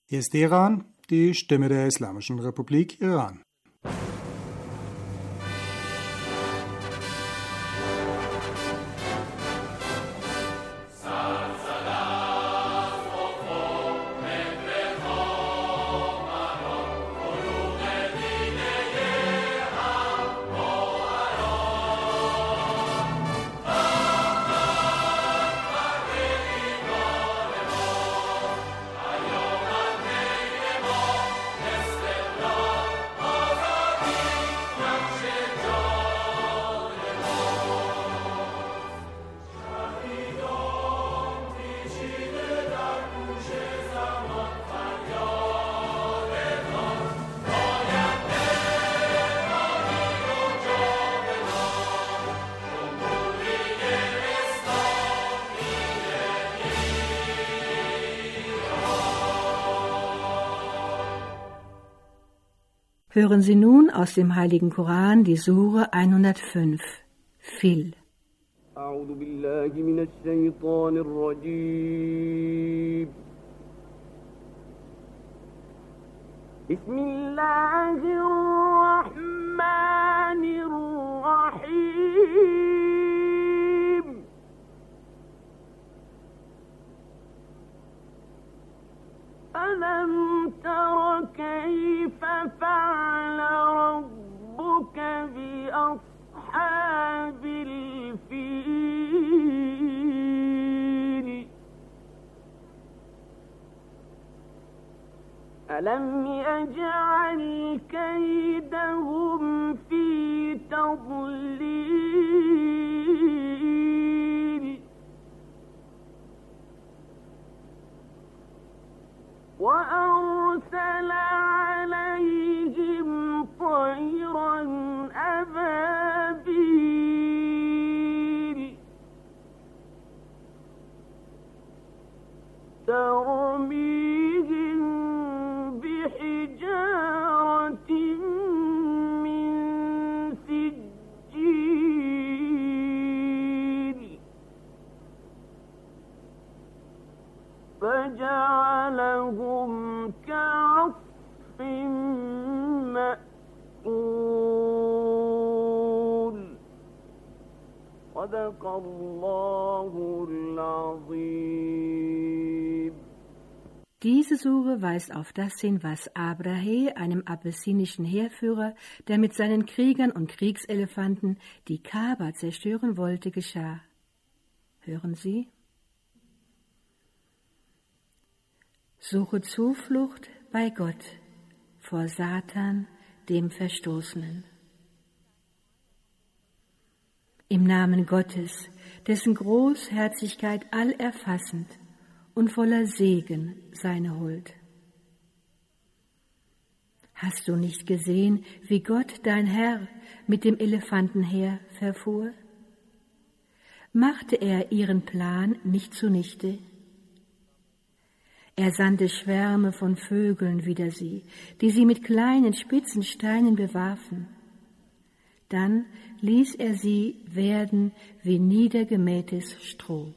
Hier ist Teheran, die Stimme der Islamischen Republik Iran. Hören Sie nun aus dem Heiligen Koran die Sure 105, Fil. أعوذ بالله من الشيطان الرجيم بسم الله الرحمن الرحيم ألم تر كيف فعل ربك بأصحاب الفيل ألم يجعل كيدهم في تضليل وأرسل عليهم طيرا أبابيل ترميهم بحجارة من سجيل فجعلهم كعصف مأكول صدق الله العظيم. Diese Sure weist auf das hin, was Abrahe, einem abessinischen Heerführer, der mit seinen Kriegern und Kriegselefanten die Kaaba zerstören wollte, geschah. Hören Sie? Suche Zuflucht bei Gott vor Satan, dem Verstoßenen. Im Namen Gottes, dessen Großherzigkeit allerfassend und voller Segen seine Huld. Hast du nicht gesehen, wie Gott, dein Herr, mit dem Elefantenheer verfuhr? Machte er ihren Plan nicht zunichte? Er sandte Schwärme von Vögeln wider sie, die sie mit kleinen spitzen Steinen bewarfen. Dann ließ er sie werden wie niedergemähtes Stroh.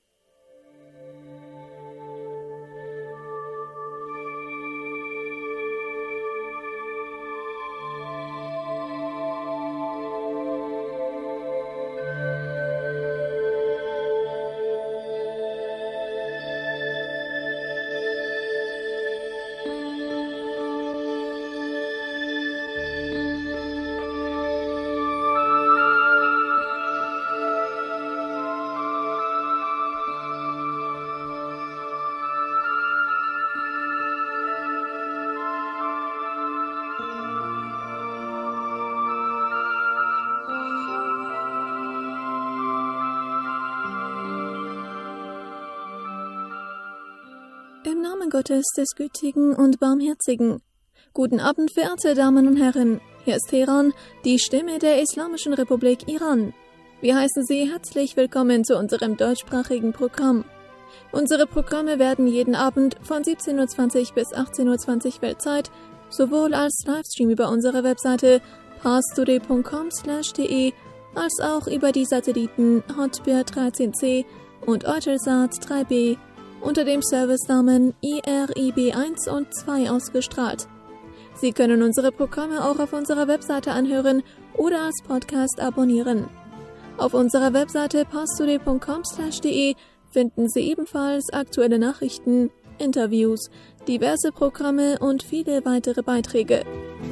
Im Namen Gottes, des Gütigen und Barmherzigen. Guten Abend, verehrte Damen und Herren. Hier ist Teheran, die Stimme der Islamischen Republik Iran. Wir heißen Sie herzlich willkommen zu unserem deutschsprachigen Programm. Unsere Programme werden jeden Abend von 17:20 bis 18:20 Weltzeit sowohl als Livestream über unsere Webseite parstoday.com/de als auch über die Satelliten Hotbird 13C und Eutelsat 3B unter dem Servicenamen IRIB 1 und 2 ausgestrahlt. Sie können unsere Programme auch auf unserer Webseite anhören oder als Podcast abonnieren. Auf unserer Webseite pastoday.com/de finden Sie ebenfalls aktuelle Nachrichten, Interviews, diverse Programme und viele weitere Beiträge.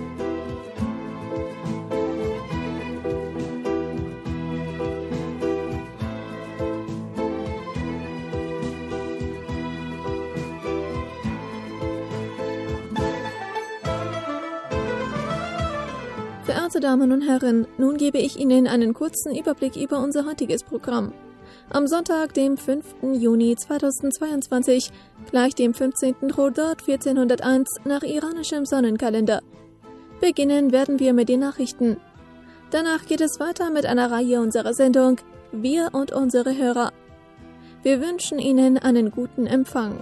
Verehrte Damen und Herren, nun gebe ich Ihnen einen kurzen Überblick über unser heutiges Programm. Am Sonntag, dem 5. Juni 2022, gleich dem 15. Rodot 1401 nach iranischem Sonnenkalender. Beginnen werden wir mit den Nachrichten. Danach geht es weiter mit einer Reihe unserer Sendung Wir und unsere Hörer. Wir wünschen Ihnen einen guten Empfang.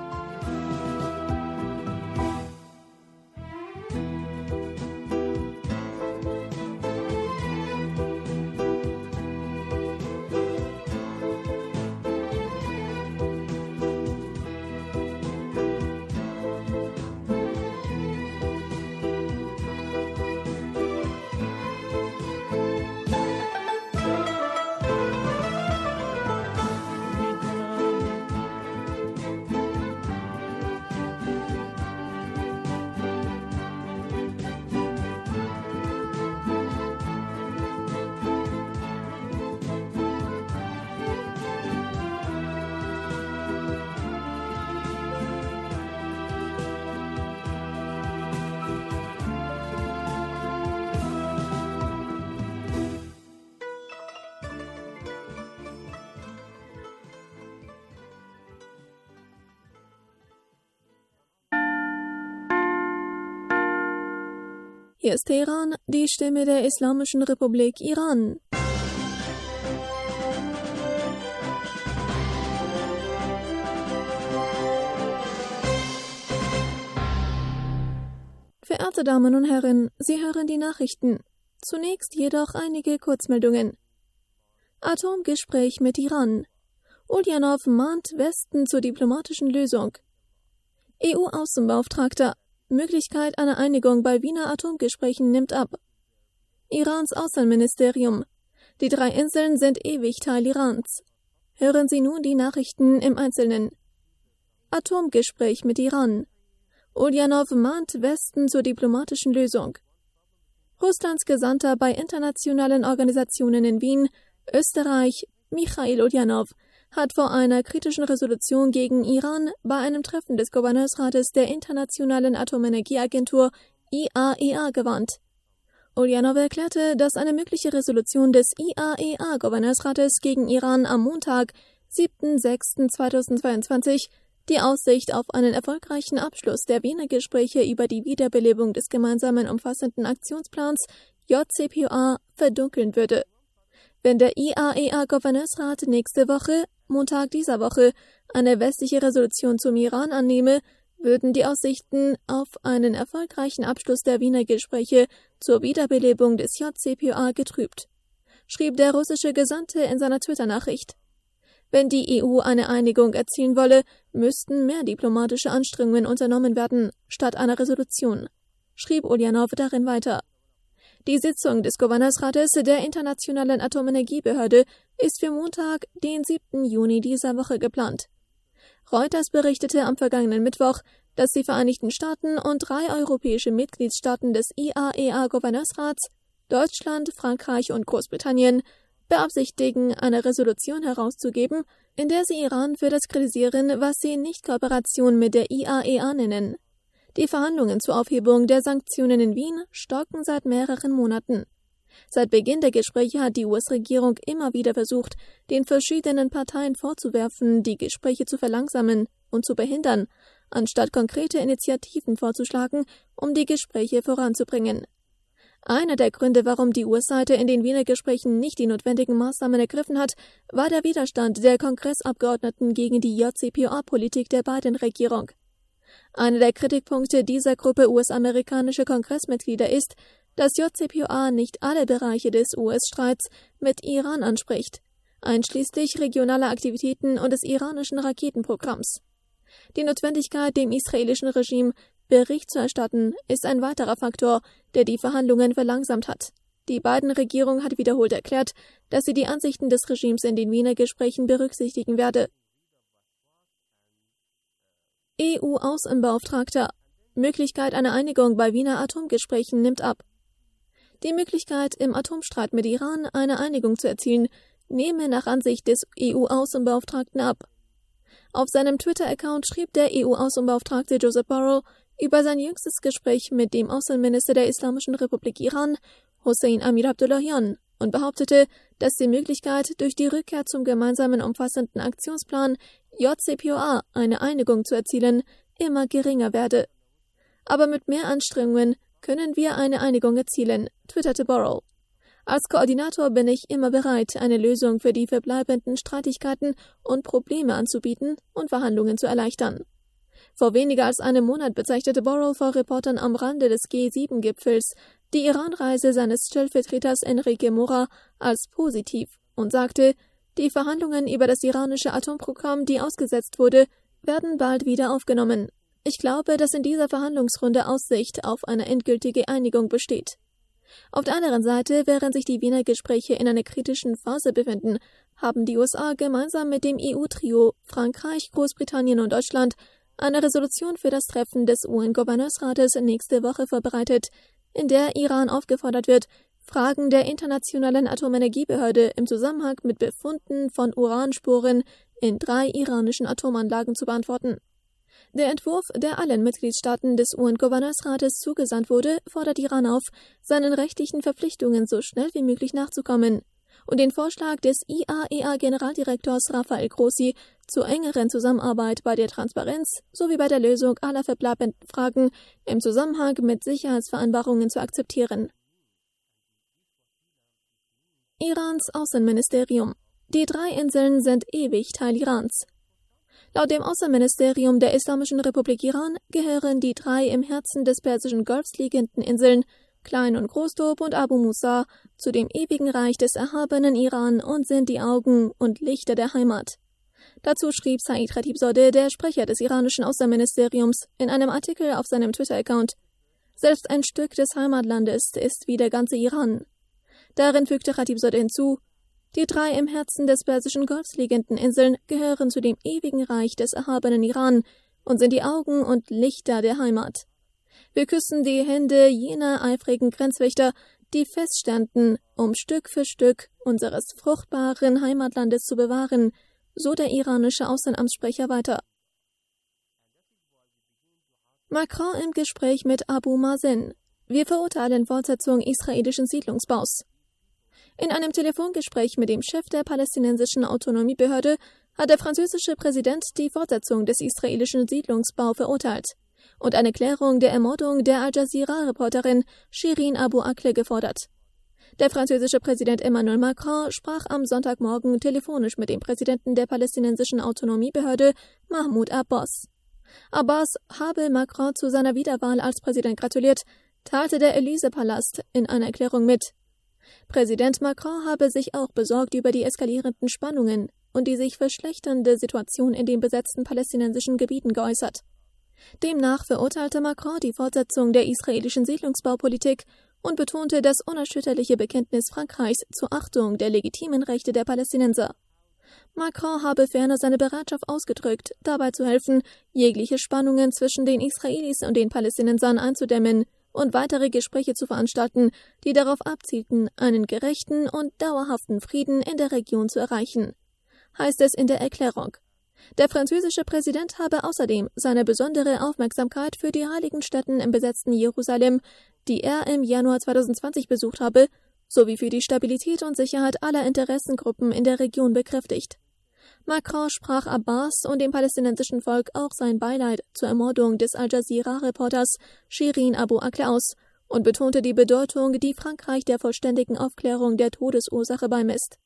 Hier ist Teheran, die Stimme der Islamischen Republik Iran. Verehrte Damen und Herren, Sie hören die Nachrichten. Zunächst jedoch einige Kurzmeldungen. Atomgespräch mit Iran. Ulyanov mahnt Westen zur diplomatischen Lösung. EU-Außenbeauftragter. Möglichkeit einer Einigung bei Wiener Atomgesprächen nimmt ab. Irans Außenministerium. Die 3 Inseln sind ewig Teil Irans. Hören Sie nun die Nachrichten im Einzelnen. Atomgespräch mit Iran. Ulyanov mahnt Westen zur diplomatischen Lösung. Russlands Gesandter bei internationalen Organisationen in Wien, Österreich, Michail Ulyanov, hat vor einer kritischen Resolution gegen Iran bei einem Treffen des Gouverneursrates der Internationalen Atomenergieagentur IAEA gewarnt. Ulyanov erklärte, dass eine mögliche Resolution des IAEA-Gouverneursrates gegen Iran am Montag, 7.6.2022, die Aussicht auf einen erfolgreichen Abschluss der Wiener Gespräche über die Wiederbelebung des gemeinsamen umfassenden Aktionsplans JCPOA verdunkeln würde. Wenn der IAEA-Gouverneursrat nächste Woche, Montag dieser Woche, eine westliche Resolution zum Iran annehme, würden die Aussichten auf einen erfolgreichen Abschluss der Wiener Gespräche zur Wiederbelebung des JCPOA getrübt, schrieb der russische Gesandte in seiner Twitter-Nachricht. Wenn die EU eine Einigung erzielen wolle, müssten mehr diplomatische Anstrengungen unternommen werden, statt einer Resolution, schrieb Ulyanov darin weiter. Die Sitzung des Gouverneursrates der Internationalen Atomenergiebehörde ist für Montag, den 7. Juni dieser Woche geplant. Reuters berichtete am vergangenen Mittwoch, dass die Vereinigten Staaten und 3 europäische Mitgliedstaaten des IAEA-Gouverneursrats, Deutschland, Frankreich und Großbritannien, beabsichtigen, eine Resolution herauszugeben, in der sie Iran für das kritisieren, was sie Nichtkooperation mit der IAEA nennen. Die Verhandlungen zur Aufhebung der Sanktionen in Wien stocken seit mehreren Monaten. Seit Beginn der Gespräche hat die US-Regierung immer wieder versucht, den verschiedenen Parteien vorzuwerfen, die Gespräche zu verlangsamen und zu behindern, anstatt konkrete Initiativen vorzuschlagen, um die Gespräche voranzubringen. Einer der Gründe, warum die US-Seite in den Wiener Gesprächen nicht die notwendigen Maßnahmen ergriffen hat, war der Widerstand der Kongressabgeordneten gegen die JCPOA-Politik der Biden-Regierung. Einer der Kritikpunkte dieser Gruppe US-amerikanischer Kongressmitglieder ist, dass JCPOA nicht alle Bereiche des US-Streits mit Iran anspricht, einschließlich regionaler Aktivitäten und des iranischen Raketenprogramms. Die Notwendigkeit, dem israelischen Regime Bericht zu erstatten, ist ein weiterer Faktor, der die Verhandlungen verlangsamt hat. Die Biden-Regierung hat wiederholt erklärt, dass sie die Ansichten des Regimes in den Wiener Gesprächen berücksichtigen werde. EU-Außenbeauftragter: Möglichkeit einer Einigung bei Wiener Atomgesprächen nimmt ab. Die Möglichkeit, im Atomstreit mit Iran eine Einigung zu erzielen, nehme nach Ansicht des EU-Außenbeauftragten ab. Auf seinem Twitter-Account schrieb der EU-Außenbeauftragte Joseph Borrell über sein jüngstes Gespräch mit dem Außenminister der Islamischen Republik Iran, Hossein Amir-Abdollahian, und behauptete, dass die Möglichkeit, durch die Rückkehr zum gemeinsamen umfassenden Aktionsplan JCPOA eine Einigung zu erzielen, immer geringer werde. Aber mit mehr Anstrengungen können wir eine Einigung erzielen, twitterte Borrell. Als Koordinator bin ich immer bereit, eine Lösung für die verbleibenden Streitigkeiten und Probleme anzubieten und Verhandlungen zu erleichtern. Vor weniger als einem Monat bezeichnete Borrell vor Reportern am Rande des G7-Gipfels die Iran-Reise seines Stellvertreters Enrique Mora als positiv und sagte, die Verhandlungen über das iranische Atomprogramm, die ausgesetzt wurde, werden bald wieder aufgenommen. Ich glaube, dass in dieser Verhandlungsrunde Aussicht auf eine endgültige Einigung besteht. Auf der anderen Seite, während sich die Wiener Gespräche in einer kritischen Phase befinden, haben die USA gemeinsam mit dem EU-Trio Frankreich, Großbritannien und Deutschland eine Resolution für das Treffen des UN-Gouverneursrates nächste Woche vorbereitet, in der Iran aufgefordert wird, Fragen der Internationalen Atomenergiebehörde im Zusammenhang mit Befunden von Uranspuren in 3 iranischen Atomanlagen zu beantworten. Der Entwurf, der allen Mitgliedstaaten des UN-Gouverneursrates zugesandt wurde, fordert Iran auf, seinen rechtlichen Verpflichtungen so schnell wie möglich nachzukommen und den Vorschlag des IAEA-Generaldirektors Rafael Grossi zur engeren Zusammenarbeit bei der Transparenz sowie bei der Lösung aller verbleibenden Fragen im Zusammenhang mit Sicherheitsvereinbarungen zu akzeptieren. Irans Außenministerium: Die 3 Inseln sind ewig Teil Irans. Laut dem Außenministerium der Islamischen Republik Iran gehören die 3 im Herzen des Persischen Golfs liegenden Inseln Klein- und Großtob und Abu Musa zu dem ewigen Reich des erhabenen Iran und sind die Augen und Lichter der Heimat. Dazu schrieb Said Khatibzadeh, der Sprecher des iranischen Außenministeriums, in einem Artikel auf seinem Twitter-Account: Selbst ein Stück des Heimatlandes ist wie der ganze Iran. Darin fügte Khatibzadeh hinzu: Die 3 im Herzen des Persischen Golfs liegenden Inseln gehören zu dem ewigen Reich des erhabenen Iran und sind die Augen und Lichter der Heimat. Wir küssen die Hände jener eifrigen Grenzwächter, die feststanden, um Stück für Stück unseres fruchtbaren Heimatlandes zu bewahren, so der iranische Außenamtssprecher weiter. Macron im Gespräch mit Abu Mazen: Wir verurteilen Fortsetzung israelischen Siedlungsbaus. In einem Telefongespräch mit dem Chef der palästinensischen Autonomiebehörde hat der französische Präsident die Fortsetzung des israelischen Siedlungsbaus verurteilt und eine Klärung der Ermordung der Al-Jazeera-Reporterin Shirin Abu Akleh gefordert. Der französische Präsident Emmanuel Macron sprach am Sonntagmorgen telefonisch mit dem Präsidenten der palästinensischen Autonomiebehörde Mahmoud Abbas. Abbas habe Macron zu seiner Wiederwahl als Präsident gratuliert, teilte der Élysée-Palast in einer Erklärung mit. Präsident Macron habe sich auch besorgt über die eskalierenden Spannungen und die sich verschlechternde Situation in den besetzten palästinensischen Gebieten geäußert. Demnach verurteilte Macron die Fortsetzung der israelischen Siedlungsbaupolitik und betonte das unerschütterliche Bekenntnis Frankreichs zur Achtung der legitimen Rechte der Palästinenser. Macron habe ferner seine Bereitschaft ausgedrückt, dabei zu helfen, jegliche Spannungen zwischen den Israelis und den Palästinensern einzudämmen und weitere Gespräche zu veranstalten, die darauf abzielten, einen gerechten und dauerhaften Frieden in der Region zu erreichen, heißt es in der Erklärung. Der französische Präsident habe außerdem seine besondere Aufmerksamkeit für die heiligen Stätten im besetzten Jerusalem, die er im Januar 2020 besucht habe, sowie für die Stabilität und Sicherheit aller Interessengruppen in der Region bekräftigt. Macron sprach Abbas und dem palästinensischen Volk auch sein Beileid zur Ermordung des Al-Jazeera-Reporters Shirin Abu Akleh aus und betonte die Bedeutung, die Frankreich der vollständigen Aufklärung der Todesursache beimisst.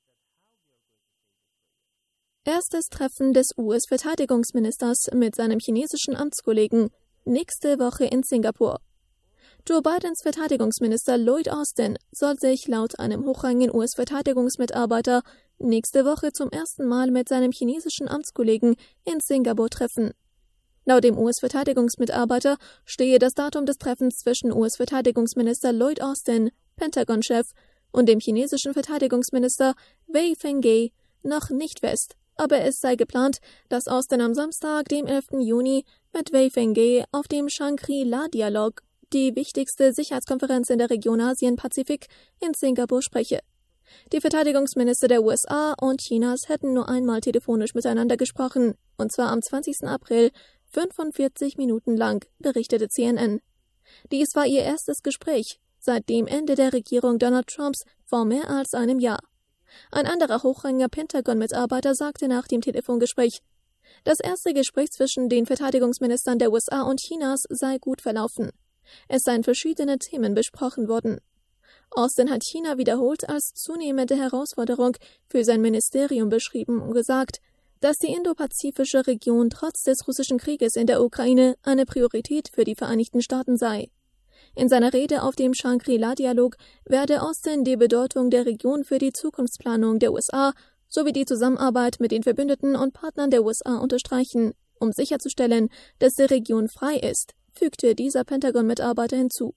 Erstes Treffen des US-Verteidigungsministers mit seinem chinesischen Amtskollegen nächste Woche in Singapur. Joe Bidens Verteidigungsminister Lloyd Austin soll sich laut einem hochrangigen US-Verteidigungsmitarbeiter nächste Woche zum ersten Mal mit seinem chinesischen Amtskollegen in Singapur treffen. Laut dem US-Verteidigungsmitarbeiter stehe das Datum des Treffens zwischen US-Verteidigungsminister Lloyd Austin, Pentagon-Chef, und dem chinesischen Verteidigungsminister Wei Fenghe noch nicht fest, aber es sei geplant, dass Austin am Samstag, dem 11. Juni, mit Wei Fenghe auf dem Shangri-La-Dialog, die wichtigste Sicherheitskonferenz in der Region Asien-Pazifik, in Singapur spreche. Die Verteidigungsminister der USA und Chinas hätten nur einmal telefonisch miteinander gesprochen, und zwar am 20. April, 45 Minuten lang, berichtete CNN. Dies war ihr erstes Gespräch seit dem Ende der Regierung Donald Trumps vor mehr als einem Jahr. Ein anderer hochrangiger Pentagon-Mitarbeiter sagte nach dem Telefongespräch, das erste Gespräch zwischen den Verteidigungsministern der USA und Chinas sei gut verlaufen. Es seien verschiedene Themen besprochen worden. Austin hat China wiederholt als zunehmende Herausforderung für sein Ministerium beschrieben und gesagt, dass die indopazifische Region trotz des russischen Krieges in der Ukraine eine Priorität für die Vereinigten Staaten sei. In seiner Rede auf dem Shangri-La-Dialog werde Austin die Bedeutung der Region für die Zukunftsplanung der USA sowie die Zusammenarbeit mit den Verbündeten und Partnern der USA unterstreichen, um sicherzustellen, dass die Region frei ist, fügte dieser Pentagon-Mitarbeiter hinzu.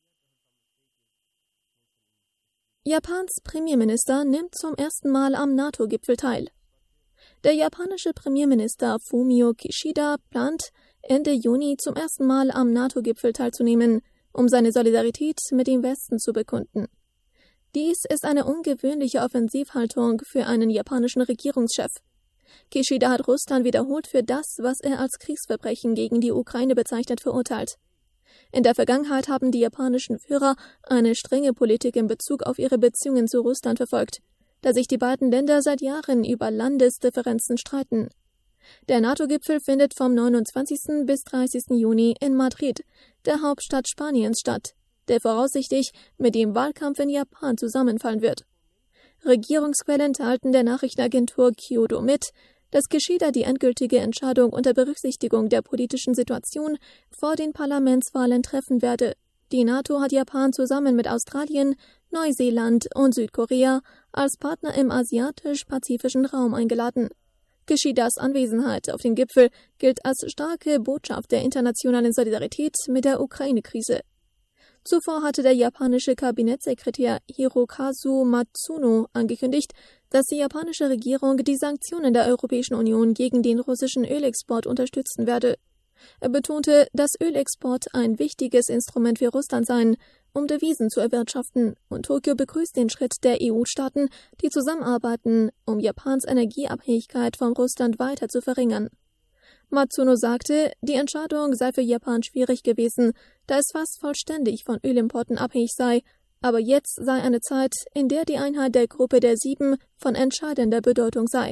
Japans Premierminister nimmt zum ersten Mal am NATO-Gipfel teil. Der japanische Premierminister Fumio Kishida plant, Ende Juni zum ersten Mal am NATO-Gipfel teilzunehmen, um seine Solidarität mit dem Westen zu bekunden. Dies ist eine ungewöhnliche Offensivhaltung für einen japanischen Regierungschef. Kishida hat Russland wiederholt für das, was er als Kriegsverbrechen gegen die Ukraine bezeichnet, verurteilt. In der Vergangenheit haben die japanischen Führer eine strenge Politik in Bezug auf ihre Beziehungen zu Russland verfolgt, da sich die beiden Länder seit Jahren über Landesdifferenzen streiten. Der NATO-Gipfel findet vom 29. bis 30. Juni in Madrid, der Hauptstadt Spaniens, statt, der voraussichtlich mit dem Wahlkampf in Japan zusammenfallen wird. Regierungsquellen teilten der Nachrichtenagentur Kyodo mit, dass Kishida die endgültige Entscheidung unter Berücksichtigung der politischen Situation vor den Parlamentswahlen treffen werde. Die NATO hat Japan zusammen mit Australien, Neuseeland und Südkorea als Partner im asiatisch-pazifischen Raum eingeladen. Kishidas Anwesenheit auf dem Gipfel gilt als starke Botschaft der internationalen Solidarität mit der Ukraine-Krise. Zuvor hatte der japanische Kabinettssekretär Hirokazu Matsuno angekündigt, dass die japanische Regierung die Sanktionen der Europäischen Union gegen den russischen Ölexport unterstützen werde. Er betonte, dass Ölexport ein wichtiges Instrument für Russland sei, um Devisen zu erwirtschaften, und Tokio begrüßt den Schritt der EU-Staaten, die zusammenarbeiten, um Japans Energieabhängigkeit von Russland weiter zu verringern. Matsuno sagte, die Entscheidung sei für Japan schwierig gewesen, da es fast vollständig von Ölimporten abhängig sei, aber jetzt sei eine Zeit, in der die Einheit der Gruppe der 7 von entscheidender Bedeutung sei.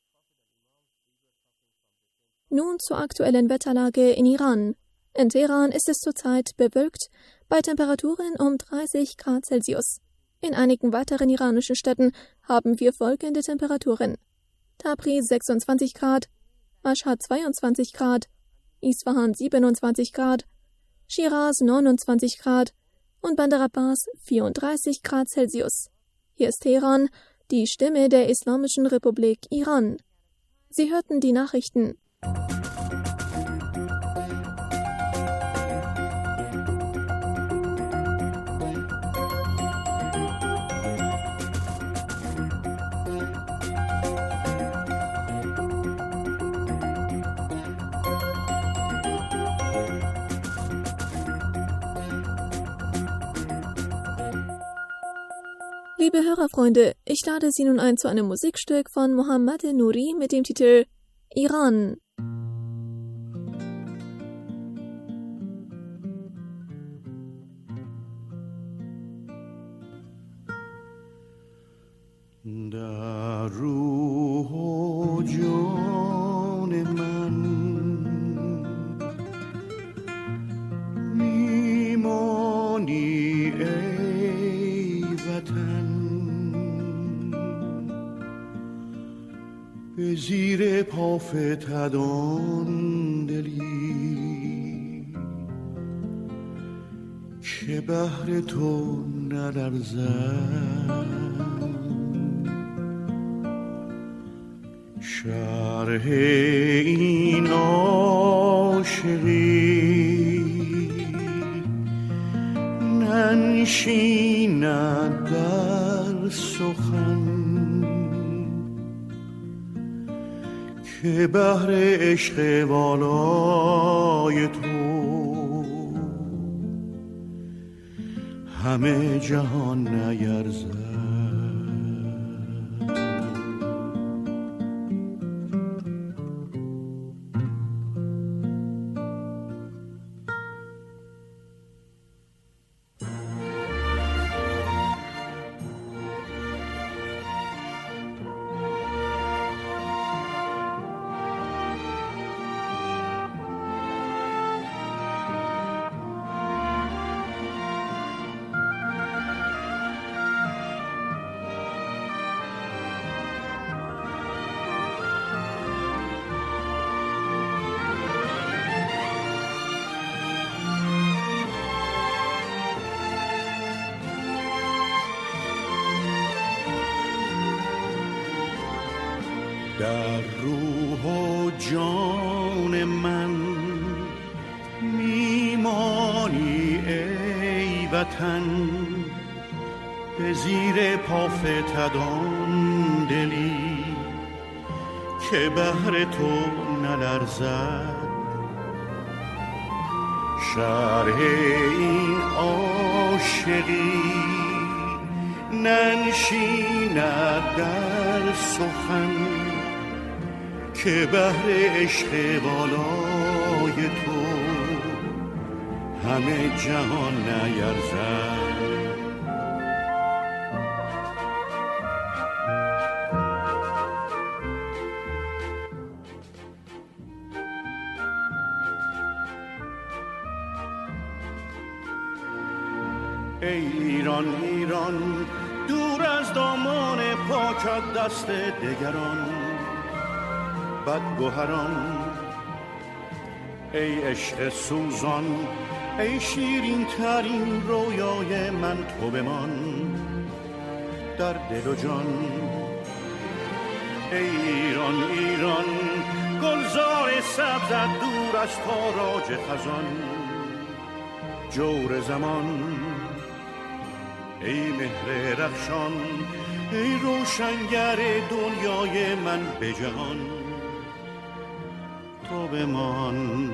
Nun zur aktuellen Wetterlage in Iran. In Teheran ist es zurzeit bewölkt, bei Temperaturen um 30 Grad Celsius. In einigen weiteren iranischen Städten haben wir folgende Temperaturen: Tabriz 26 Grad, Mashhad 22 Grad, Isfahan 27 Grad, Shiraz 29 Grad und Bandar Abbas 34 Grad Celsius. Hier ist Teheran, die Stimme der Islamischen Republik Iran. Sie hörten die Nachrichten. Liebe Hörerfreunde, ich lade Sie nun ein zu einem Musikstück von Mohammad Nouri mit dem Titel Iran. در روح و جان من میمانی ای وطن، به زیر پا فتدان دلی که بهر تو نلرزد. شرح این عاشقی ننشیند در سخن که بحر عشق والای تو همه جهان نیرزد. در روح و جان من میمانی ای وطن، به زیر پا فتدان دلی که بهر تو نلرزد. شرح این عاشقی ننشیند در سخن که بهر عشق والای تو همه جهان نیرزد. ای ایران ایران دور از دامان پاکت دست دگران بدگوهران، ای عشق سوزان ای شیرین ترین رویای من تو بمان در دل و جان. ای ایران ایران گلزار سبزت دور از تاراج خزان جور زمان. ای مهر رخشان ای روشنگر دنیای من به جهان تو بمان.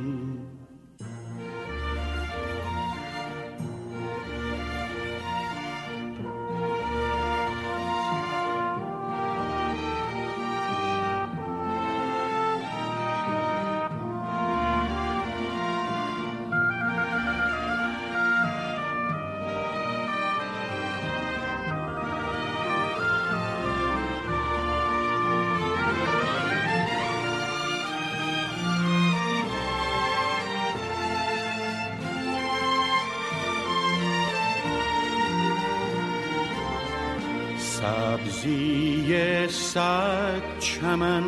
سبزی صد چمن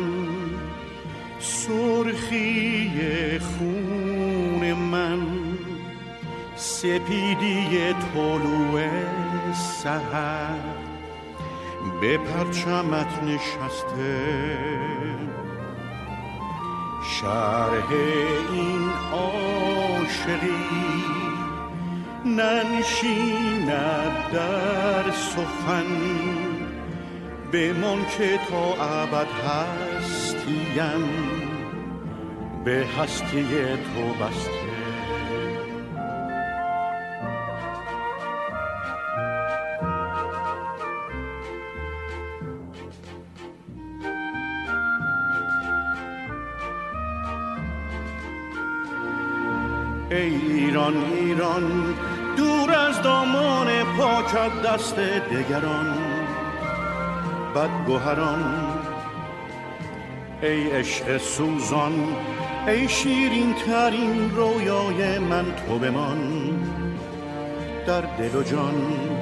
سرخی خون من، سپیدی طلوع سحر به پرچمت نشسته. شرح این عاشقی ننشیند در سخن بمان که تا ابد هستیم به هستی تو بسته. ای ایران ایران دور از دامان پاکت دست دگران بدگوهران، ای عشق سوزان ای شیرین ترین رویای من تو بمان در دل و جان.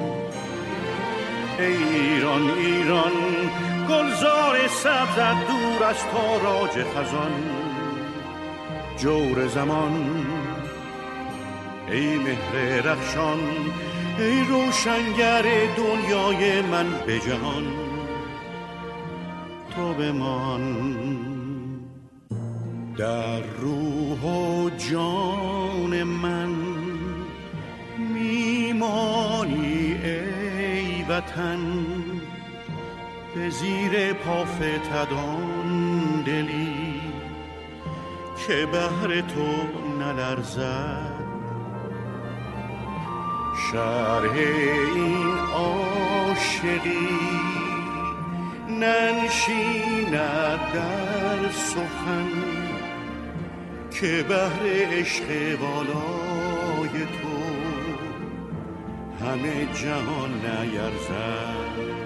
ای ایران ایران گلزار سبزت دور از تاراج خزان جور زمان. ای مهر رخشان ای روشنگر دنیای من به جهان تو بمان. در روح و جان من میمانی ای وطن، به زیر پا فتدان دلی که بهر تو نلرزد. شرح این عاشقی ننشیند در سخن، که بهر عشق والای تو همه جهان نیرزد.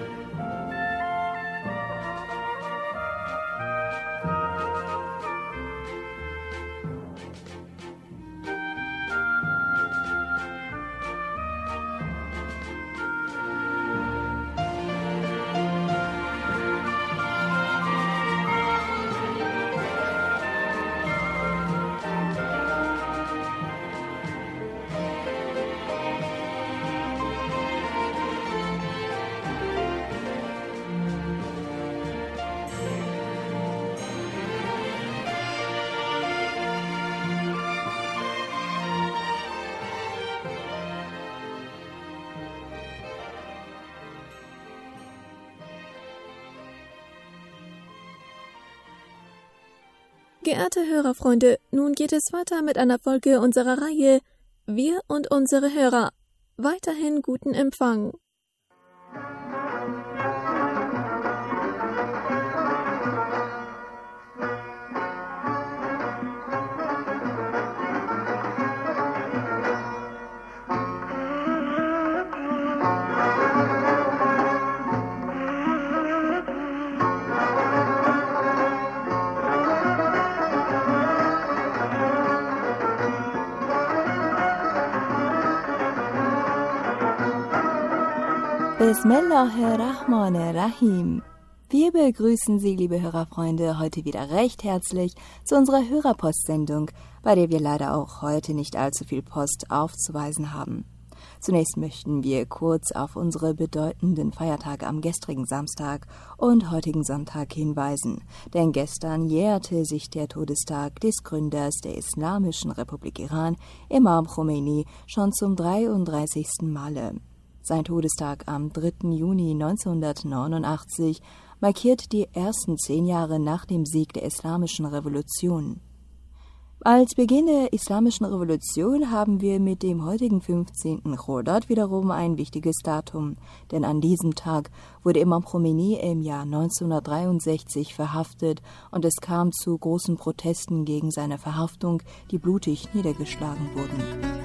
Geehrte Hörerfreunde, nun geht es weiter mit einer Folge unserer Reihe Wir und unsere Hörer. Weiterhin guten Empfang. Bismillahirrahmanirrahim. Wir begrüßen Sie, liebe Hörerfreunde, heute wieder recht herzlich zu unserer Hörerpostsendung, bei der wir leider auch heute nicht allzu viel Post aufzuweisen haben. Zunächst möchten wir kurz auf unsere bedeutenden Feiertage am gestrigen Samstag und heutigen Sonntag hinweisen, denn gestern jährte sich der Todestag des Gründers der Islamischen Republik Iran, Imam Khomeini, schon zum 33. Male. Sein Todestag am 3. Juni 1989 markiert die ersten 10 Jahre nach dem Sieg der Islamischen Revolution. Als Beginn der Islamischen Revolution haben wir mit dem heutigen 15. Chordad wiederum ein wichtiges Datum, denn an diesem Tag wurde Imam Khomeini im Jahr 1963 verhaftet und es kam zu großen Protesten gegen seine Verhaftung, die blutig niedergeschlagen wurden.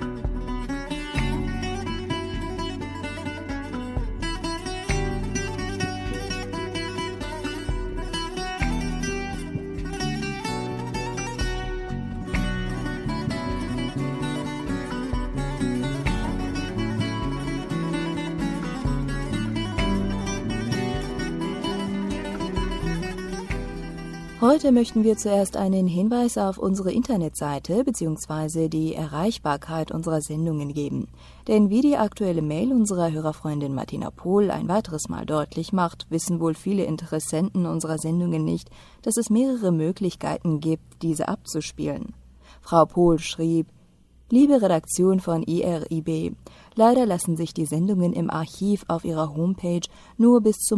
Heute möchten wir zuerst einen Hinweis auf unsere Internetseite bzw. die Erreichbarkeit unserer Sendungen geben. Denn wie die aktuelle Mail unserer Hörerfreundin Martina Pohl ein weiteres Mal deutlich macht, wissen wohl viele Interessenten unserer Sendungen nicht, dass es mehrere Möglichkeiten gibt, diese abzuspielen. Frau Pohl schrieb: Liebe Redaktion von IRIB, leider lassen sich die Sendungen im Archiv auf ihrer Homepage nur bis zum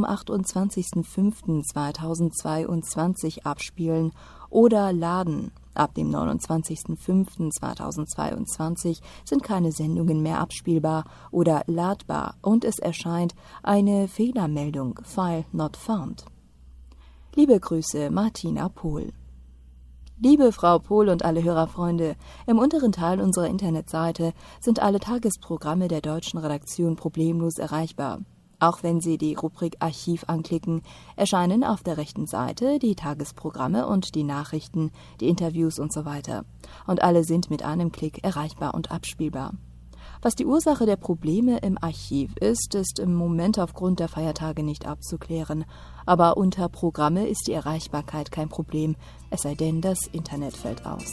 28.05.2022 abspielen oder laden. Ab dem 29.05.2022 sind keine Sendungen mehr abspielbar oder ladbar und es erscheint eine Fehlermeldung, File not found. Liebe Grüße, Martina Pohl. Liebe Frau Pohl und alle Hörerfreunde, im unteren Teil unserer Internetseite sind alle Tagesprogramme der deutschen Redaktion problemlos erreichbar. Auch wenn Sie die Rubrik Archiv anklicken, erscheinen auf der rechten Seite die Tagesprogramme und die Nachrichten, die Interviews und so weiter. Und alle sind mit einem Klick erreichbar und abspielbar. Was die Ursache der Probleme im Archiv ist im Moment aufgrund der Feiertage nicht abzuklären. Aber unter Programme ist die Erreichbarkeit kein Problem, es sei denn, das Internet fällt aus.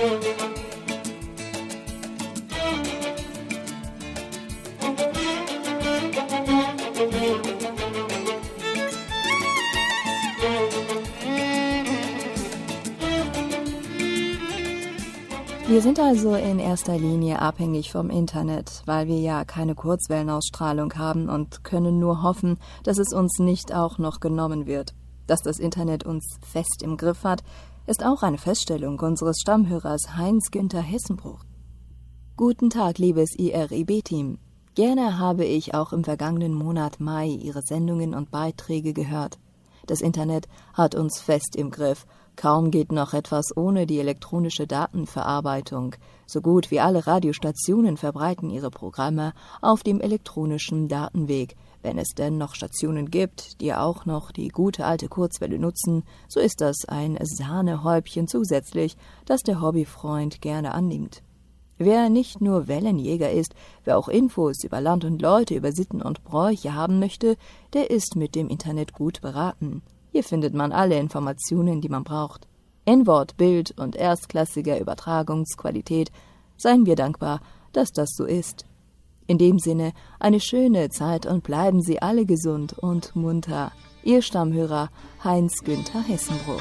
Wir sind also in erster Linie abhängig vom Internet, weil wir ja keine Kurzwellenausstrahlung haben und können nur hoffen, dass es uns nicht auch noch genommen wird. Dass das Internet uns fest im Griff hat, ist auch eine Feststellung unseres Stammhörers Heinz-Günther Hessenbruch. Guten Tag, liebes IRIB-Team. Gerne habe ich auch im vergangenen Monat Mai Ihre Sendungen und Beiträge gehört. Das Internet hat uns fest im Griff. Kaum geht noch etwas ohne die elektronische Datenverarbeitung. So gut wie alle Radiostationen verbreiten ihre Programme auf dem elektronischen Datenweg. Wenn es denn noch Stationen gibt, die auch noch die gute alte Kurzwelle nutzen, so ist das ein Sahnehäubchen zusätzlich, das der Hobbyfreund gerne annimmt. Wer nicht nur Wellenjäger ist, wer auch Infos über Land und Leute, über Sitten und Bräuche haben möchte, der ist mit dem Internet gut beraten. Hier findet man alle Informationen, die man braucht. In Wort, Bild und erstklassiger Übertragungsqualität. Seien wir dankbar, dass das so ist. In dem Sinne, eine schöne Zeit und bleiben Sie alle gesund und munter. Ihr Stammhörer Heinz-Günther Hessenbruch.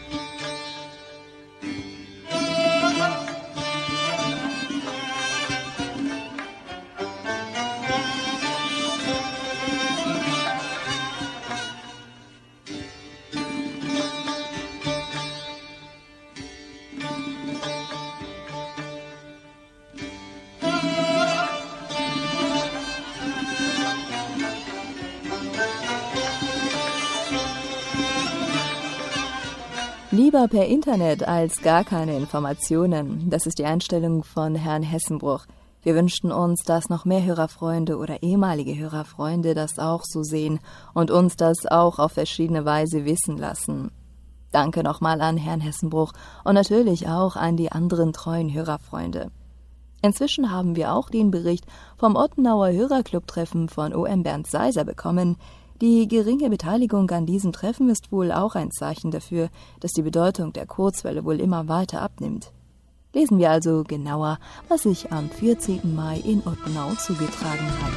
Lieber per Internet als gar keine Informationen. Das ist die Einstellung von Herrn Hessenbruch. Wir wünschten uns, dass noch mehr Hörerfreunde oder ehemalige Hörerfreunde das auch so sehen und uns das auch auf verschiedene Weise wissen lassen. Danke nochmal an Herrn Hessenbruch und natürlich auch an die anderen treuen Hörerfreunde. Inzwischen haben wir auch den Bericht vom Ottenauer Hörerclub-Treffen von OM Bernd Seiser bekommen. Die geringe Beteiligung an diesem Treffen ist wohl auch ein Zeichen dafür, dass die Bedeutung der Kurzwelle wohl immer weiter abnimmt. Lesen wir also genauer, was sich am 14. Mai in Ottenau zugetragen hat.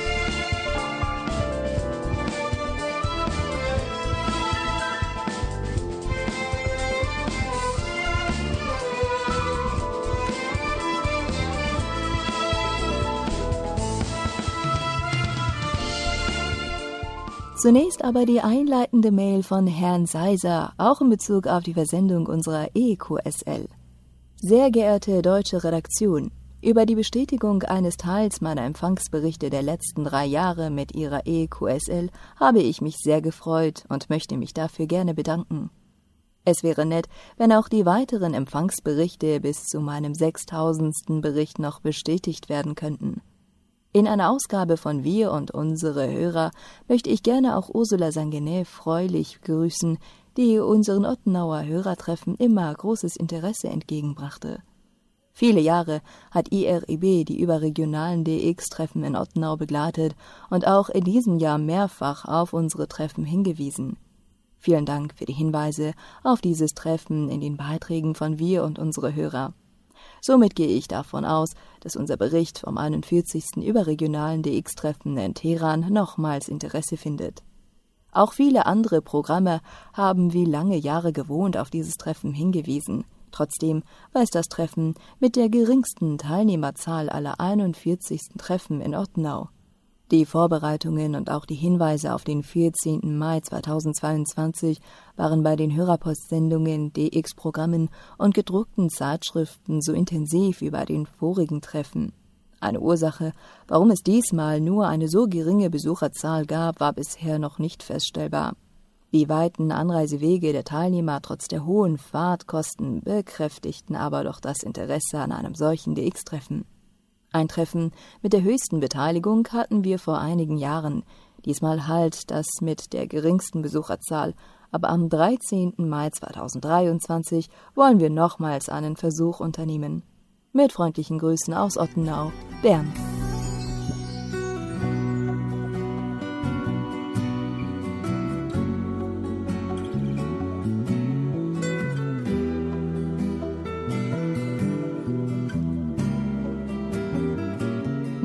Zunächst aber die einleitende Mail von Herrn Seiser, auch in Bezug auf die Versendung unserer EQSL. Sehr geehrte deutsche Redaktion, über die Bestätigung eines Teils meiner Empfangsberichte der letzten 3 Jahre mit Ihrer EQSL habe ich mich sehr gefreut und möchte mich dafür gerne bedanken. Es wäre nett, wenn auch die weiteren Empfangsberichte bis zu meinem 6000. Bericht noch bestätigt werden könnten. In einer Ausgabe von Wir und unsere Hörer möchte ich gerne auch Ursula Sangenet freulich grüßen, die unseren Ottenauer Hörertreffen immer großes Interesse entgegenbrachte. Viele Jahre hat IRIB die überregionalen DX-Treffen in Ottenau begleitet und auch in diesem Jahr mehrfach auf unsere Treffen hingewiesen. Vielen Dank für die Hinweise auf dieses Treffen in den Beiträgen von Wir und unsere Hörer. Somit gehe ich davon aus, dass unser Bericht vom 41. überregionalen DX-Treffen in Teheran nochmals Interesse findet. Auch viele andere Programme haben wie lange Jahre gewohnt auf dieses Treffen hingewiesen. Trotzdem war es das Treffen mit der geringsten Teilnehmerzahl aller 41. Treffen in Ottenau. Die Vorbereitungen und auch die Hinweise auf den 14. Mai 2022 waren bei den Hörerpostsendungen, DX-Programmen und gedruckten Zeitschriften so intensiv wie bei den vorigen Treffen. Eine Ursache, warum es diesmal nur eine so geringe Besucherzahl gab, war bisher noch nicht feststellbar. Die weiten Anreisewege der Teilnehmer trotz der hohen Fahrtkosten bekräftigten aber doch das Interesse an einem solchen DX-Treffen. Ein Treffen mit der höchsten Beteiligung hatten wir vor einigen Jahren, diesmal halt das mit der geringsten Besucherzahl, aber am 13. Mai 2023 wollen wir nochmals einen Versuch unternehmen. Mit freundlichen Grüßen aus Ottenau, Bernd.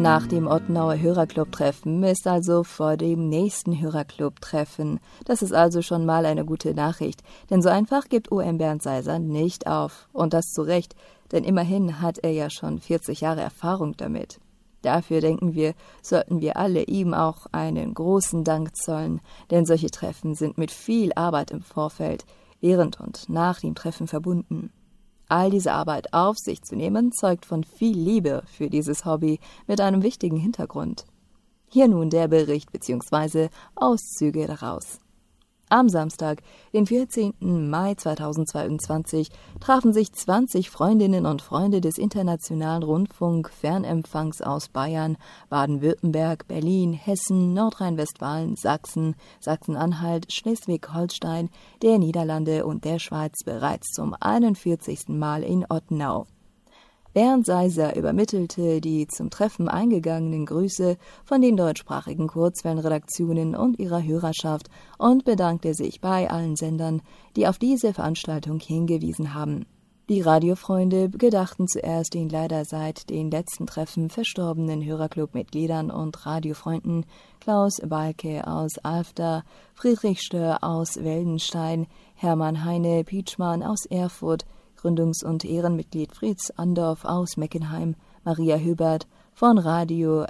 Nach dem Ottenauer Hörerclub-Treffen ist also vor dem nächsten Hörerclub-Treffen. Das ist also schon mal eine gute Nachricht, denn so einfach gibt OM Bernd Seiser nicht auf. Und das zu Recht, denn immerhin hat er ja schon 40 Jahre Erfahrung damit. Dafür, denken wir, sollten wir alle ihm auch einen großen Dank zollen, denn solche Treffen sind mit viel Arbeit im Vorfeld, während und nach dem Treffen verbunden. All diese Arbeit auf sich zu nehmen, zeugt von viel Liebe für dieses Hobby mit einem wichtigen Hintergrund. Hier nun der Bericht bzw. Auszüge daraus. Am Samstag, den 14. Mai 2022, trafen sich 20 Freundinnen und Freunde des Internationalen Rundfunk-Fernempfangs aus Bayern, Baden-Württemberg, Berlin, Hessen, Nordrhein-Westfalen, Sachsen, Sachsen-Anhalt, Schleswig-Holstein, der Niederlande und der Schweiz bereits zum 41. Mal in Ottenau. Bernd Seiser übermittelte die zum Treffen eingegangenen Grüße von den deutschsprachigen Kurzwellenredaktionen und ihrer Hörerschaft und bedankte sich bei allen Sendern, die auf diese Veranstaltung hingewiesen haben. Die Radiofreunde gedachten zuerst den leider seit den letzten Treffen verstorbenen Hörerclub-Mitgliedern und Radiofreunden Klaus Balke aus Alfter, Friedrich Stör aus Weldenstein, Hermann Heine Pietschmann aus Erfurt, Gründungs- und Ehrenmitglied Fritz Andorf aus Meckenheim, Maria Hübert von Radio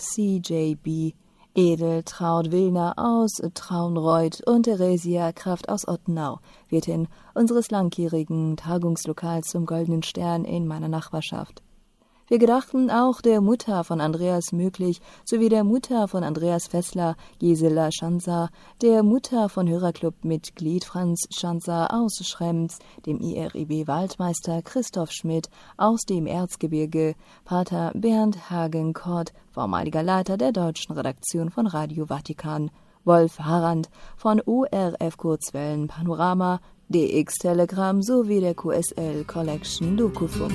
HCJB, Edel Traut Willner aus Traunreuth und Theresia Kraft aus Ottenau, Wirtin unseres langjährigen Tagungslokals zum Goldenen Stern in meiner Nachbarschaft. Wir gedachten auch der Mutter von Andreas Möglich sowie der Mutter von Andreas Fessler, Gisela Schanzer, der Mutter von Hörerclub-Mitglied Franz Schanzer aus Schrems, dem IRIB-Waldmeister Christoph Schmidt aus dem Erzgebirge, Pater Bernd Hagen-Kort, vormaliger Leiter der deutschen Redaktion von Radio Vatikan, Wolf Harand von ORF Kurzwellen Panorama, DX Telegram sowie der QSL Collection Dokufunk.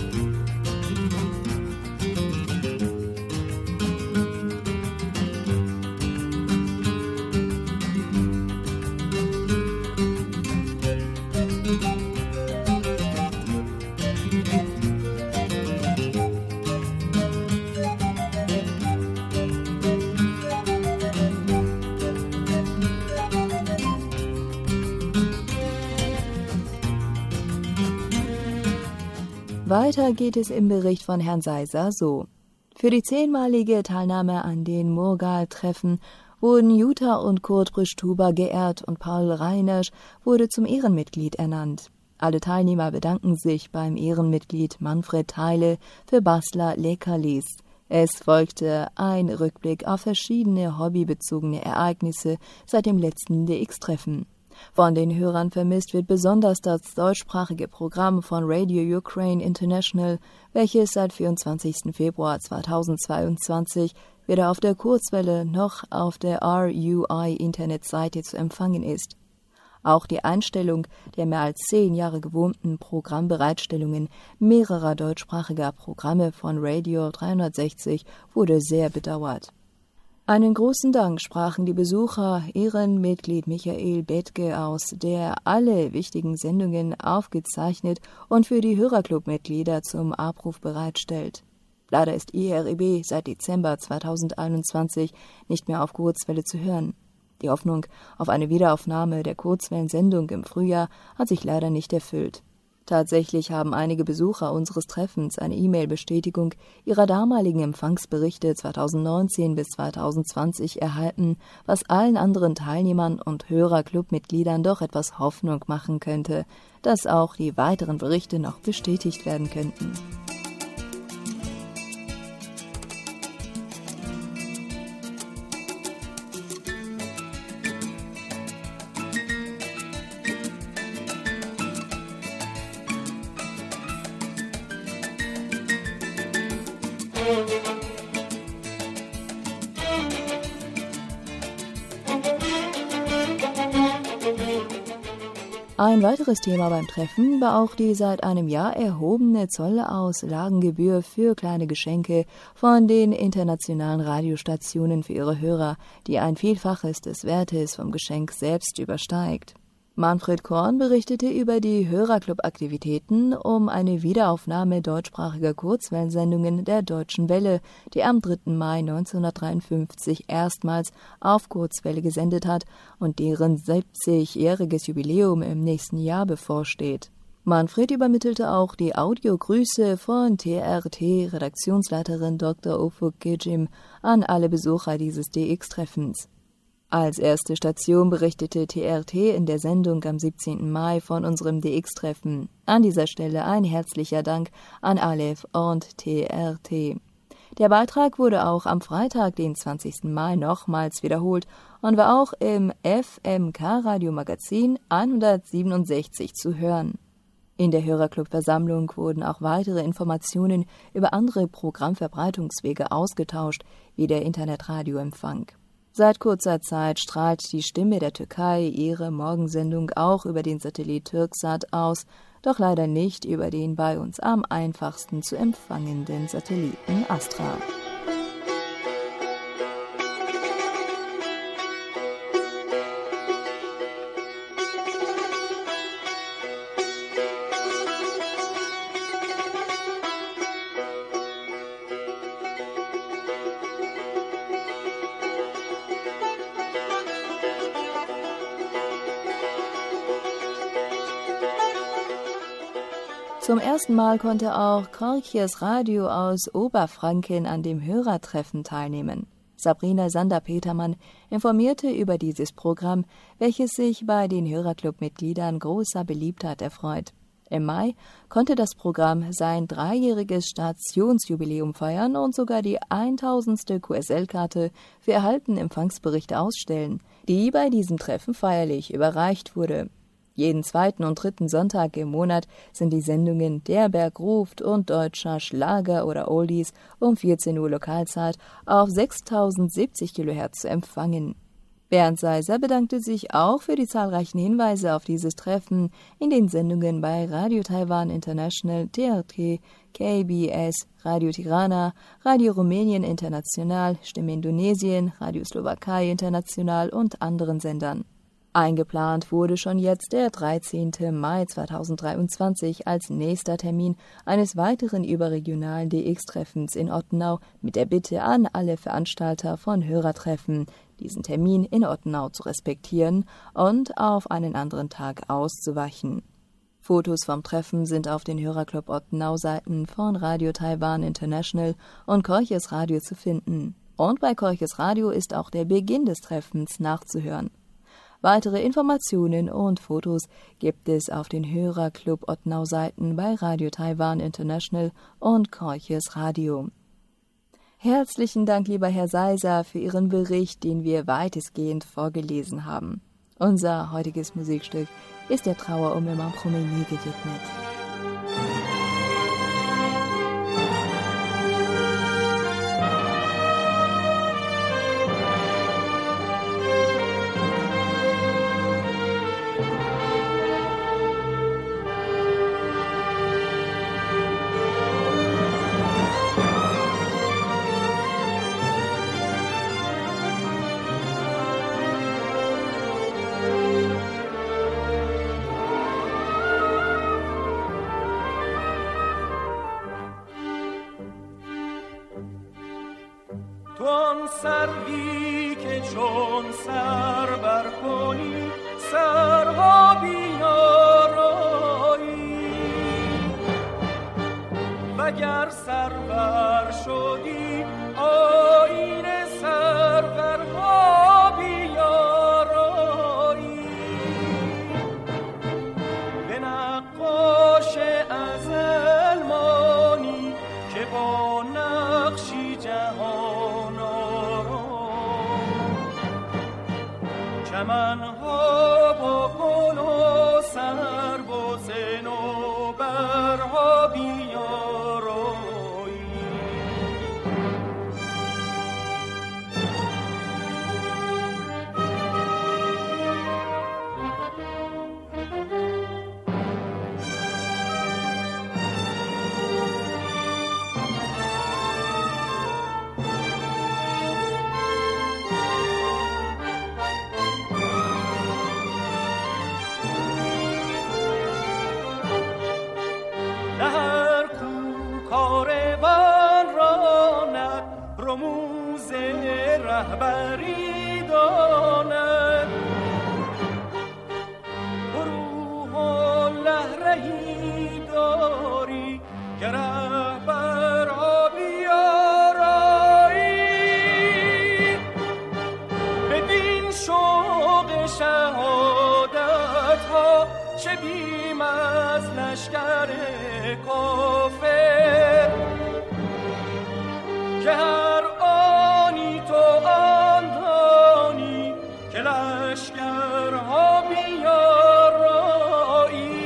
Weiter geht es im Bericht von Herrn Seiser so. Für die 10-malige Teilnahme an den Murgal-Treffen wurden Jutta und Kurt Brischtuber geehrt und Paul Reinersch wurde zum Ehrenmitglied ernannt. Alle Teilnehmer bedanken sich beim Ehrenmitglied Manfred Theile für Basler Leckerlis. Es folgte ein Rückblick auf verschiedene hobbybezogene Ereignisse seit dem letzten DX-Treffen. Von den Hörern vermisst wird besonders das deutschsprachige Programm von Radio Ukraine International, welches seit 24. Februar 2022 weder auf der Kurzwelle noch auf der RUI-Internetseite zu empfangen ist. Auch die Einstellung der mehr als 10 Jahre gewohnten Programmbereitstellungen mehrerer deutschsprachiger Programme von Radio 360 wurde sehr bedauert. Einen großen Dank sprachen die Besucher Ehrenmitglied Michael Bethke aus, der alle wichtigen Sendungen aufgezeichnet und für die Hörerclub-Mitglieder zum Abruf bereitstellt. Leider ist IRIB seit Dezember 2021 nicht mehr auf Kurzwelle zu hören. Die Hoffnung auf eine Wiederaufnahme der Kurzwellensendung im Frühjahr hat sich leider nicht erfüllt. Tatsächlich haben einige Besucher unseres Treffens eine E-Mail-Bestätigung ihrer damaligen Empfangsberichte 2019 bis 2020 erhalten, was allen anderen Teilnehmern und Hörerclub-Mitgliedern doch etwas Hoffnung machen könnte, dass auch die weiteren Berichte noch bestätigt werden könnten. Ein weiteres Thema beim Treffen war auch die seit einem Jahr erhobene Zollauslagengebühr für kleine Geschenke von den internationalen Radiostationen für ihre Hörer, die ein Vielfaches des Wertes vom Geschenk selbst übersteigt. Manfred Korn berichtete über die Hörerclub-Aktivitäten um eine Wiederaufnahme deutschsprachiger Kurzwellensendungen der Deutschen Welle, die am 3. Mai 1953 erstmals auf Kurzwelle gesendet hat und deren 70-jähriges Jubiläum im nächsten Jahr bevorsteht. Manfred übermittelte auch die Audiogrüße von TRT-Redaktionsleiterin Dr. Ufuk Gecim an alle Besucher dieses DX-Treffens. Als erste Station berichtete TRT in der Sendung am 17. Mai von unserem DX-Treffen. An dieser Stelle ein herzlicher Dank an Aleph und TRT. Der Beitrag wurde auch am Freitag, den 20. Mai, nochmals wiederholt und war auch im FMK-Radiomagazin 167 zu hören. In der Hörerclub-Versammlung wurden auch weitere Informationen über andere Programmverbreitungswege ausgetauscht, wie der Internetradioempfang. Seit kurzer Zeit strahlt die Stimme der Türkei ihre Morgensendung auch über den Satellit Türksat aus, doch leider nicht über den bei uns am einfachsten zu empfangenden Satelliten Astra. Zum ersten Mal konnte auch Korches Radio aus Oberfranken an dem Hörertreffen teilnehmen. Sabrina Sander-Petermann informierte über dieses Programm, welches sich bei den Hörerclub-Mitgliedern großer Beliebtheit erfreut. Im Mai konnte das Programm sein 3-jähriges Stationsjubiläum feiern und sogar die 1000. QSL-Karte für erhaltene Empfangsberichte ausstellen, die bei diesem Treffen feierlich überreicht wurde. Jeden 2. und 3. Sonntag im Monat sind die Sendungen Der Berg ruft und Deutscher Schlager oder Oldies um 14 Uhr Lokalzeit auf 6070 kHz zu empfangen. Bernd Seiser bedankte sich auch für die zahlreichen Hinweise auf dieses Treffen in den Sendungen bei Radio Taiwan International, TRT, KBS, Radio Tirana, Radio Rumänien International, Stimme Indonesien, Radio Slowakei International und anderen Sendern. Eingeplant wurde schon jetzt der 13. Mai 2023 als nächster Termin eines weiteren überregionalen DX-Treffens in Ottenau mit der Bitte an alle Veranstalter von Hörertreffen, diesen Termin in Ottenau zu respektieren und auf einen anderen Tag auszuweichen. Fotos vom Treffen sind auf den Hörerclub Ottenau-Seiten von Radio Taiwan International und Korches Radio zu finden. Und bei Korches Radio ist auch der Beginn des Treffens nachzuhören. Weitere Informationen und Fotos gibt es auf den Hörerclub Ottenau-Seiten bei Radio Taiwan International und Korches Radio. Herzlichen Dank, lieber Herr Seiser, für Ihren Bericht, den wir weitestgehend vorgelesen haben. Unser heutiges Musikstück ist der Trauer um Imam Khomeini gewidmet. سروی که چون سر بر کنی سرها بیارایی وگر سرور شدی آیین سرورها بیارایی به نقاش ازل مانی که با نقشی جهان چمنها با گل و سرو و صنوبرها بیارایی آموز رهبری داند روح الله رهی داری که رهبر را بیارایی بدین شوق شهادت ها چه بیم از لشکر کافر که هر آنی تو آن دانی که لشکرها بیارایی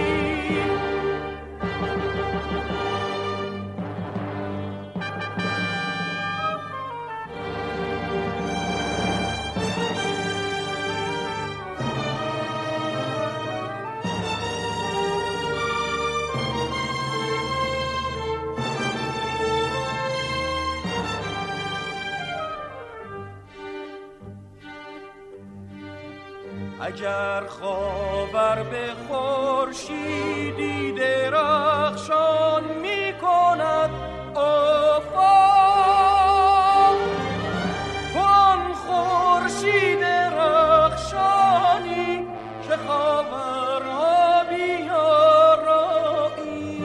اگر خاور به خورشیدی درخشان می کند آفاق آن خورشید رخشانی که خاورها بیارایی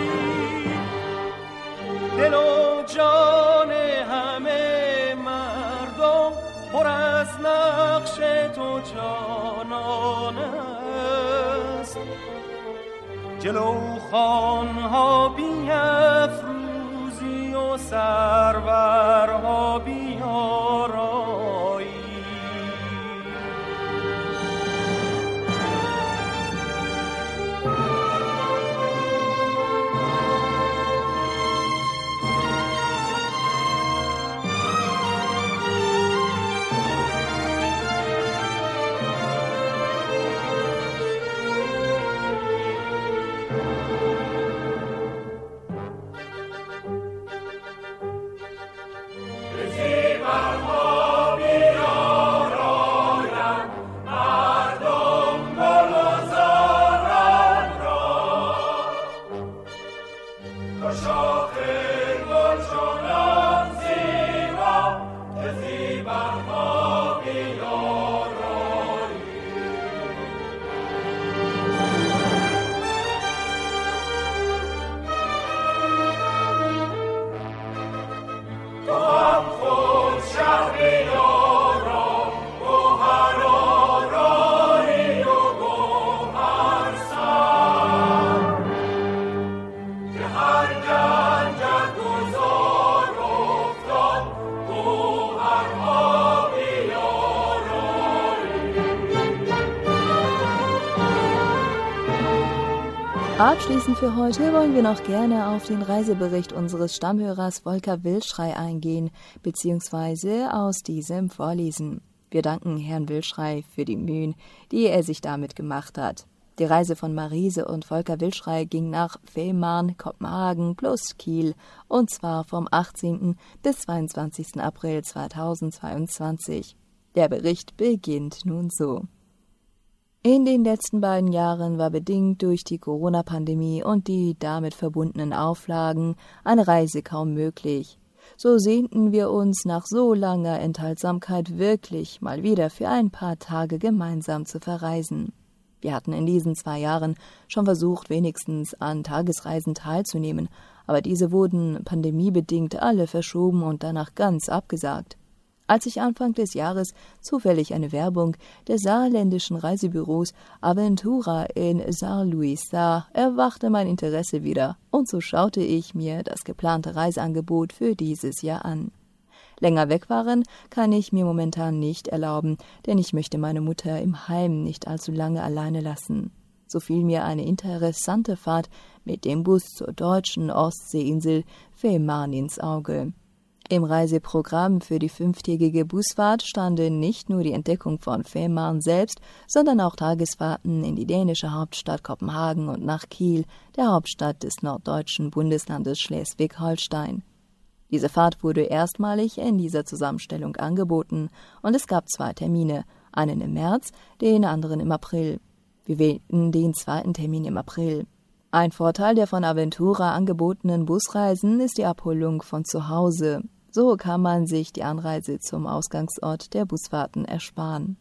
دل و جان همه مردم پر از نقش تو جانان است جلو خانها بیفروزی و سرورها بیارایی Abschließend für heute wollen wir noch gerne auf den Reisebericht unseres Stammhörers Volker Wildschrei eingehen bzw. aus diesem vorlesen. Wir danken Herrn Wildschrei für die Mühen, die er sich damit gemacht hat. Die Reise von Marise und Volker Wildschrei ging nach Fehmarn, Kopenhagen plus Kiel, und zwar vom 18. bis 22. April 2022. Der Bericht beginnt nun so. In den letzten beiden Jahren war bedingt durch die Corona-Pandemie und die damit verbundenen Auflagen eine Reise kaum möglich. So sehnten wir uns nach so langer Enthaltsamkeit wirklich mal wieder für ein paar Tage gemeinsam zu verreisen. Wir hatten in diesen 2 Jahren schon versucht, wenigstens an Tagesreisen teilzunehmen, aber diese wurden pandemiebedingt alle verschoben und danach ganz abgesagt. Als ich Anfang des Jahres zufällig eine Werbung des saarländischen Reisebüros Aventura in Saarlouis sah, erwachte mein Interesse wieder, und so schaute ich mir das geplante Reiseangebot für dieses Jahr an. Länger wegfahren kann ich mir momentan nicht erlauben, denn ich möchte meine Mutter im Heim nicht allzu lange alleine lassen. So fiel mir eine interessante Fahrt mit dem Bus zur deutschen Ostseeinsel Fehmarn ins Auge. Im Reiseprogramm für die 5-tägige Busfahrt standen nicht nur die Entdeckung von Fehmarn selbst, sondern auch Tagesfahrten in die dänische Hauptstadt Kopenhagen und nach Kiel, der Hauptstadt des norddeutschen Bundeslandes Schleswig-Holstein. Diese Fahrt wurde erstmalig in dieser Zusammenstellung angeboten und es gab 2 Termine, einen im März, den anderen im April. Wir wählten den 2. Termin im April. Ein Vorteil der von Aventura angebotenen Busreisen ist die Abholung von zu Hause. So kann man sich die Anreise zum Ausgangsort der Busfahrten ersparen.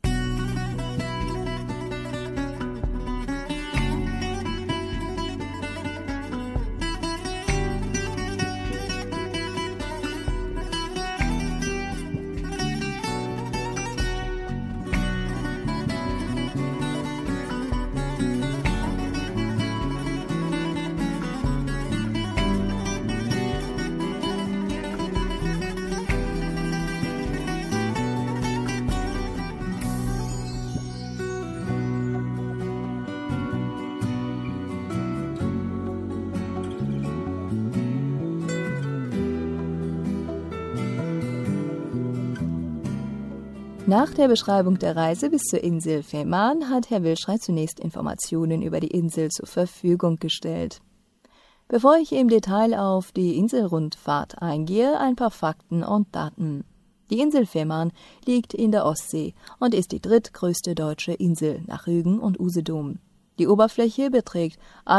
Nach der Beschreibung der Reise bis zur Insel Fehmarn hat Herr Wilschrei zunächst Informationen über die Insel zur Verfügung gestellt. Bevor ich im Detail auf die Inselrundfahrt eingehe, ein paar Fakten und Daten. Die Insel Fehmarn liegt in der Ostsee und ist die drittgrößte deutsche Insel nach Rügen und Usedom. Die Oberfläche beträgt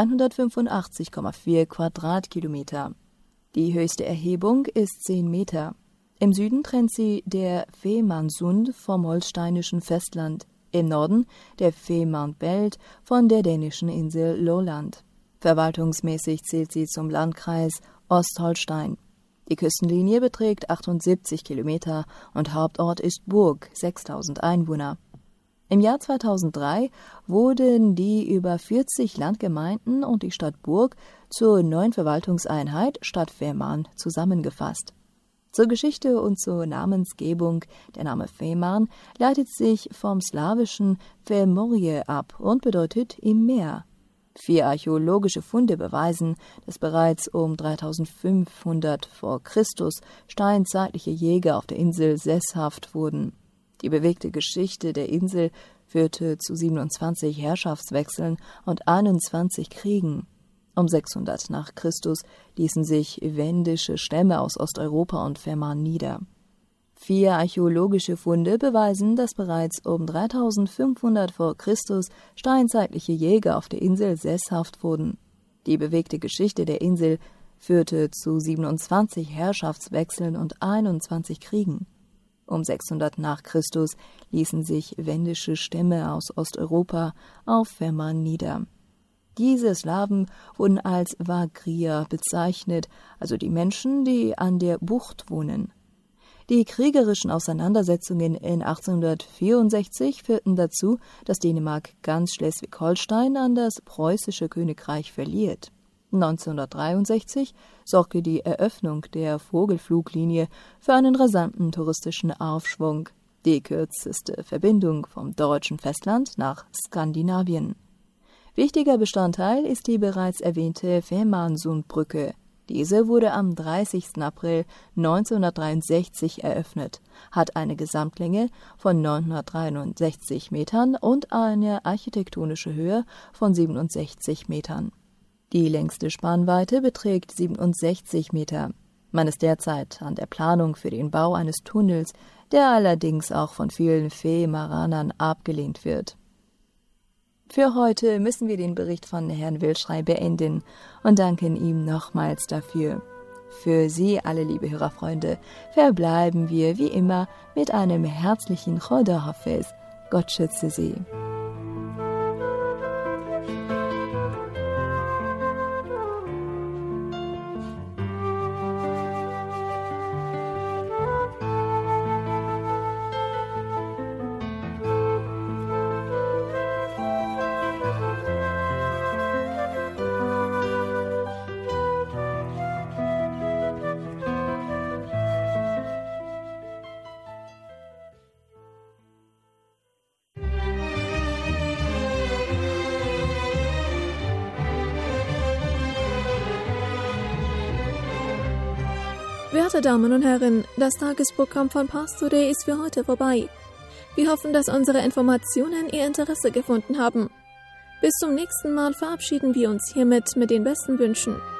185,4 Quadratkilometer. Die höchste Erhebung ist 10 Meter. Im Süden trennt sie der Fehmarnsund vom holsteinischen Festland, im Norden der Fehmarnbelt von der dänischen Insel Lolland. Verwaltungsmäßig zählt sie zum Landkreis Ostholstein. Die Küstenlinie beträgt 78 Kilometer und Hauptort ist Burg, 6000 Einwohner. Im Jahr 2003 wurden die über 40 Landgemeinden und die Stadt Burg zur neuen Verwaltungseinheit Stadt Fehmarn zusammengefasst. Zur Geschichte und zur Namensgebung: Der Name Fehmarn leitet sich vom slawischen Femorie ab und bedeutet im Meer. 4 archäologische Funde beweisen, dass bereits um 3500 v. Chr. steinzeitliche Jäger auf der Insel sesshaft wurden. Die bewegte Geschichte der Insel führte zu 27 Herrschaftswechseln und 21 Kriegen. Um 600 nach Christus ließen sich wendische Stämme aus Osteuropa und Fehmarn nieder. 4 archäologische Funde beweisen, dass bereits um 3500 v. Chr. steinzeitliche Jäger auf der Insel sesshaft wurden. Die bewegte Geschichte der Insel führte zu 27 Herrschaftswechseln und 21 Kriegen. Um 600 nach Christus ließen sich wendische Stämme aus Osteuropa auf Fehmarn nieder. Diese Slawen wurden als Vagrier bezeichnet, also die Menschen, die an der Bucht wohnen. Die kriegerischen Auseinandersetzungen in 1864 führten dazu, dass Dänemark ganz Schleswig-Holstein an das preußische Königreich verliert. 1963 sorgte die Eröffnung der Vogelfluglinie für einen rasanten touristischen Aufschwung, die kürzeste Verbindung vom deutschen Festland nach Skandinavien. Wichtiger Bestandteil ist die bereits erwähnte Fehmarnsundbrücke. Diese wurde am 30. April 1963 eröffnet, hat eine Gesamtlänge von 963 Metern und eine architektonische Höhe von 67 Metern. Die längste Spannweite beträgt 67 Meter. Man ist derzeit an der Planung für den Bau eines Tunnels, der allerdings auch von vielen Fehmarnern abgelehnt wird. Für heute müssen wir den Bericht von Herrn Wilschrei beenden und danken ihm nochmals dafür. Für Sie alle, liebe Hörerfreunde, verbleiben wir wie immer mit einem herzlichen Choda Hafez. Gott schütze Sie. Werte Damen und Herren, das Tagesprogramm von Pars Today ist für heute vorbei. Wir hoffen, dass unsere Informationen Ihr Interesse gefunden haben. Bis zum nächsten Mal verabschieden wir uns hiermit mit den besten Wünschen.